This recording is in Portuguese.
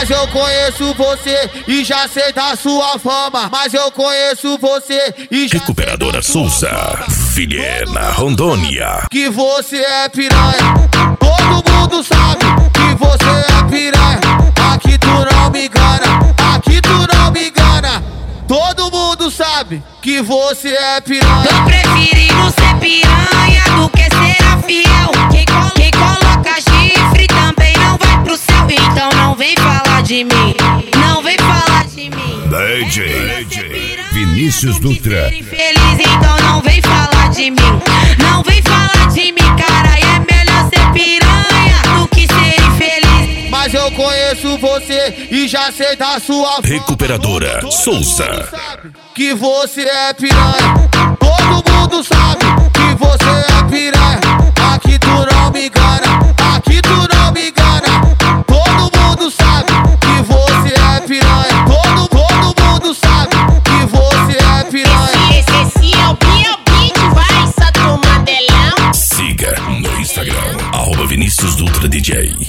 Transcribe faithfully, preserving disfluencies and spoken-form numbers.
Mas eu conheço você e já sei da sua fama. Mas eu conheço você e já Recuperadora Souza, Vilhena, Rondônia. Que você é piranha. Todo mundo sabe que você é piranha. Aqui tu não me engana, aqui tu não me engana. Todo mundo sabe que você é piranha. Tô preferindo ser piranha do que ser fiel. Quem, col quem coloca chifre também não vai pro céu. Então não vem falar de mim, não vem falar de mim. D J Vinícius Dutra. Feliz, então não vem falar de mim, não vem falar de mim, cara. É melhor ser piranha do que ser infeliz. Mas eu conheço você e já sei da sua fama. Recuperadora Souza. Que você é piranha. Todo mundo sabe que você é piranha. Aqui tu não me engana, aqui tu não me engana. Todo mundo sabe que você é piranha. Todo, todo mundo sabe que você é piranha. Esse, esse é o Bio Beat, vai, Sato Mandelão. Siga no Instagram, arroba Vinícius Dutra D J.